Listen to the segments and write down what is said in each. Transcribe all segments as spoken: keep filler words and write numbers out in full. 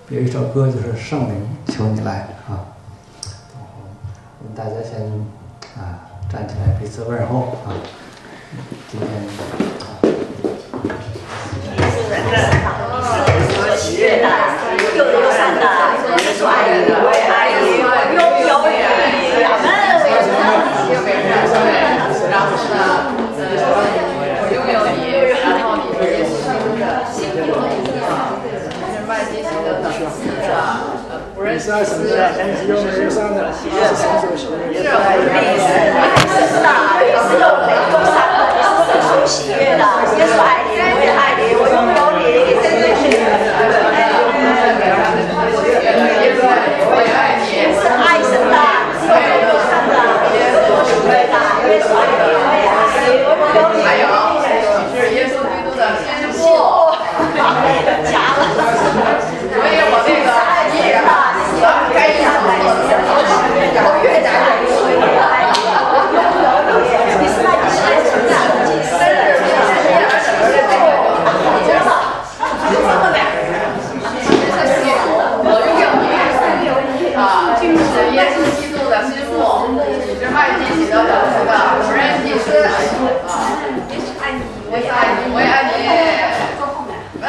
有一首歌就是《圣灵求你来》啊。我们大家先啊站起来彼此问候啊。今天是喜悦的，又友善的，耶稣爱你，我也爱你，我拥有你，阿门。然后呢，我拥有你，然后你是耶稣的幸福，是麦基洗德的是啊，不认识是是是是是是是的，也是有雷公山的，也是神属喜悦的，耶稣爱你，我也爱你，我拥有你，我也爱你，是爱神的，是雷公山的，也是有喜悦的，耶稣爱你，我也爱你，我拥有你，还有是耶稣基督的天父，加了，所以我那个艺人啊，该演的我越加爱你，我越爱你，我拥有你，你是爱你是爱神的，你是耶儿神的，你知道，就这么两个人，我拥有你啊，是耶稣基督的心腹，你是麦基洗德的这个主任祭司啊，也是爱你，我也爱你，我也爱你，嗯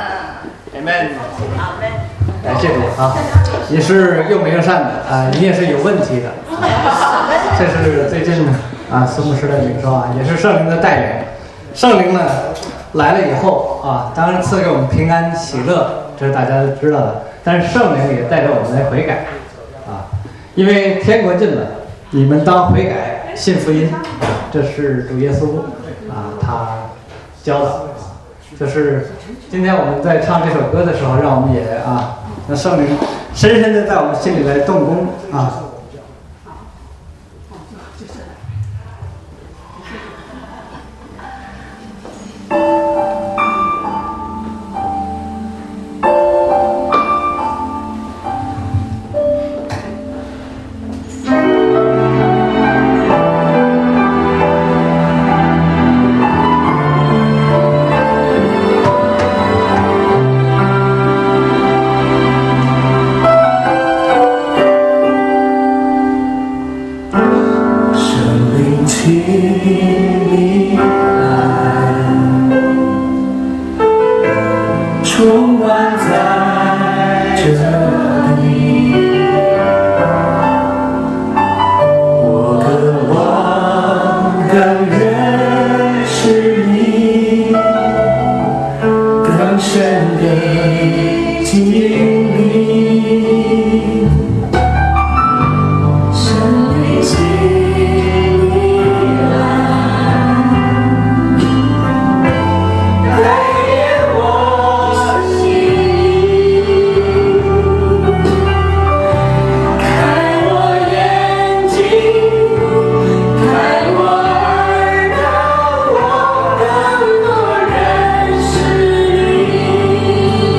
，Amen， 感谢主啊，你是又美又善的啊，你也是有问题的，啊、这是最近啊苏牧师的领受啊，也是圣灵的带领。圣灵呢来了以后啊，当然赐给我们平安喜乐，这是大家都知道的。但是圣灵也带着我们来悔改啊，因为天国近了，你们当悔改，信福音，这是主耶稣啊他教的。就是今天我们在唱这首歌的时候，让我们也啊，让圣灵深深的在我们心里来动工啊。 你。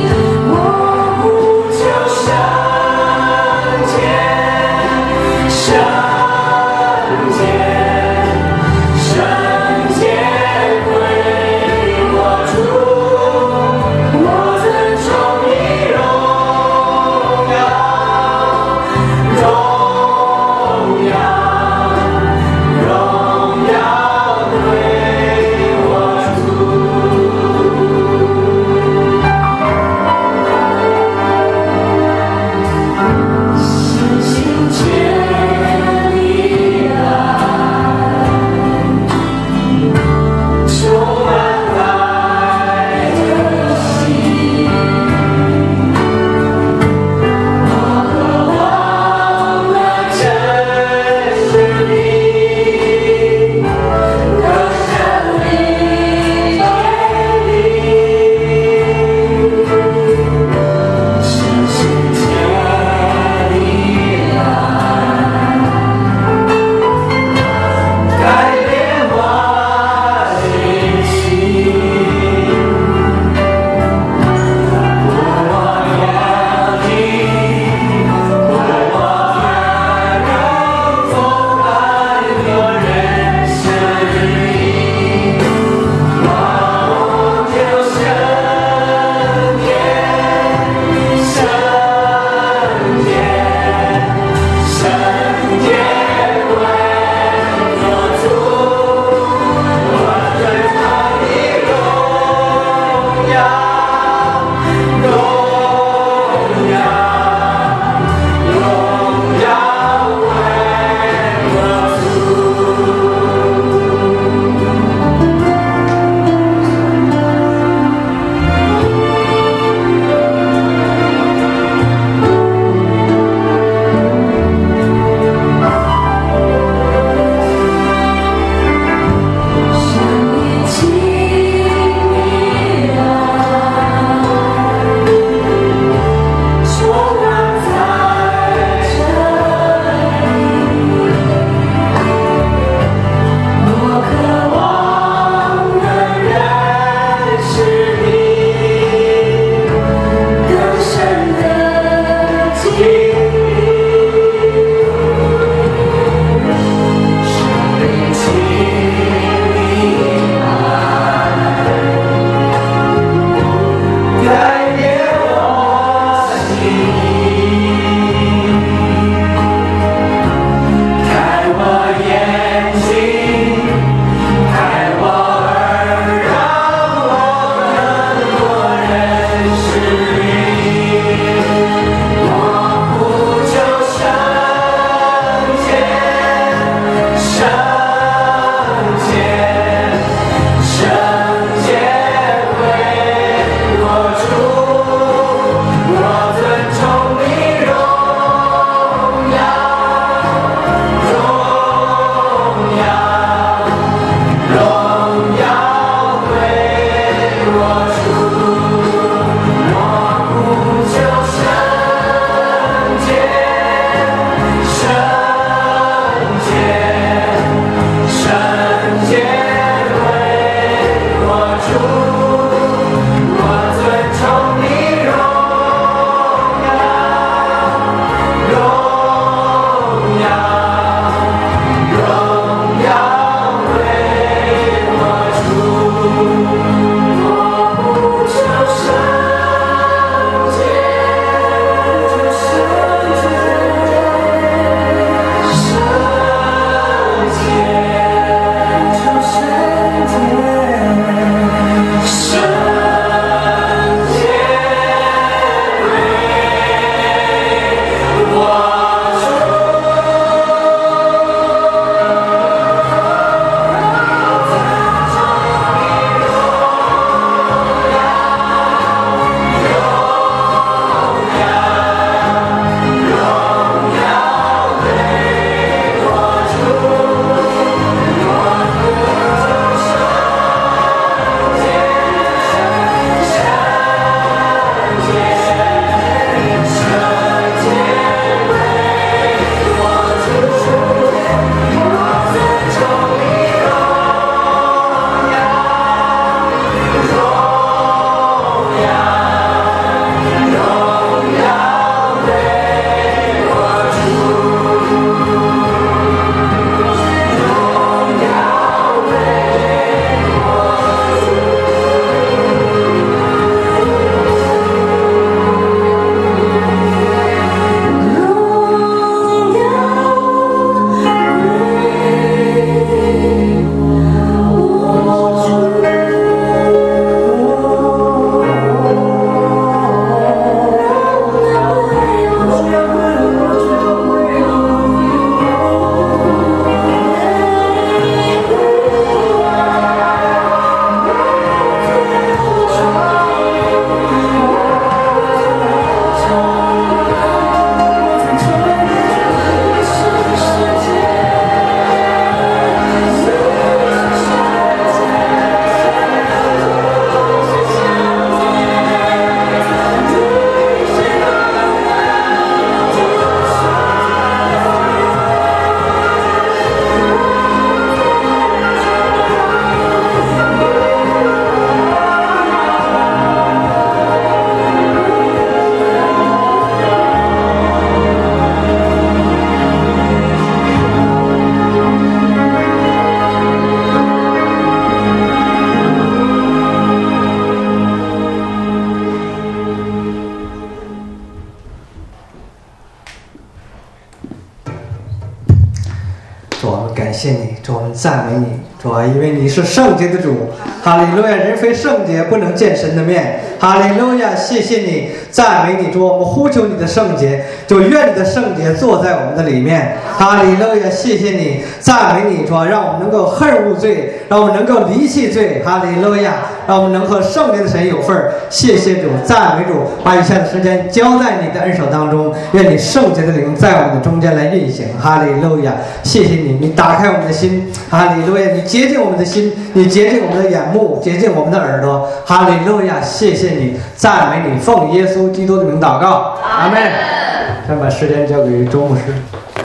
谢你，主，我们赞美你，主啊，因为你是圣洁的主，哈利路亚！人非圣洁不能见神的面，哈利路亚！谢谢你，赞美你，主，我们呼求你的圣洁，就愿你的圣洁坐在我们的里面，哈利路亚！谢谢你，赞美你，主啊，让我们能够恨恶罪，让我们能够离弃罪，哈利路亚！让我们能和圣洁的神有份儿。谢谢主，赞美主，把以下的时间交在你的恩手当中，愿你圣洁的灵在我们的中间来运行，哈利路亚！谢谢你，你打开我们的心，哈利路亚！你洁净我们的心，你洁净我们的眼目，洁净我们的耳朵，哈利路亚！谢谢你，赞美你，奉耶稣基督的名祷告，阿门。先把时间交给周牧师。